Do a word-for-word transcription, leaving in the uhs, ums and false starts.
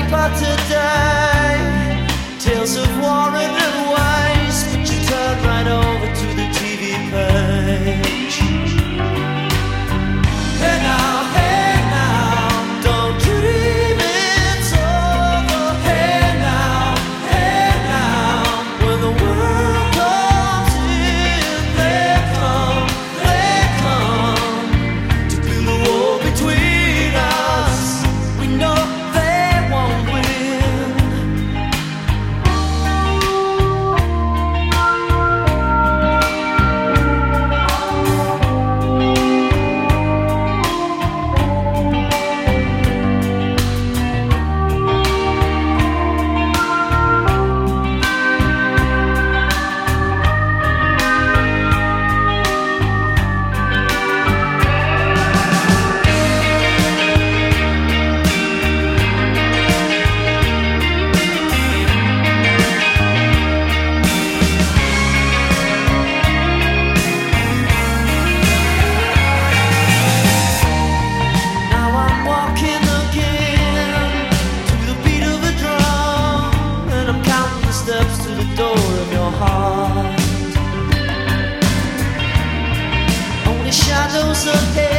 paper today, tales of war and waste, but you turn right over to the T V page. Hey now, hey now, don't dream it's over. Hey now, hey now, when the world comes in, they come, they come to build a wall between us. We know they won't win. Now I'm walking again to the beat of a drum, and I'm counting the steps to the door of your heart. Only shadows ahead.